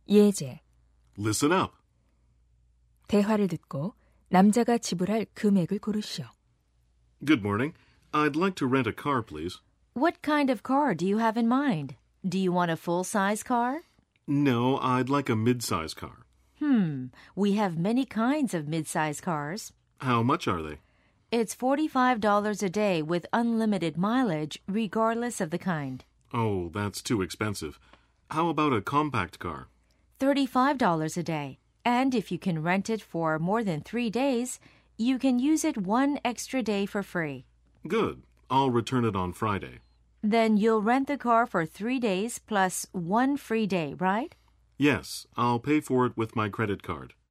예제. Listen up. 대화를 듣고 남자가 지불할 금액을 고르시오. Good morning. I'd like to rent a car, please. What kind of car do you have in mind? Do you want a full-size car? No, I'd like a mid-size car. We have many kinds of mid-size cars. How much are they? It's $45 a day with unlimited mileage, regardless of the kind. Oh, that's too expensive. How about a compact car? $35 a day. And if you can rent it for more than 3 days, you can use it 1 extra day for free. Good. I'll return it on Friday. Then you'll rent the car for 3 days plus 1 free day, right? Yes, I'll pay for it with my credit card.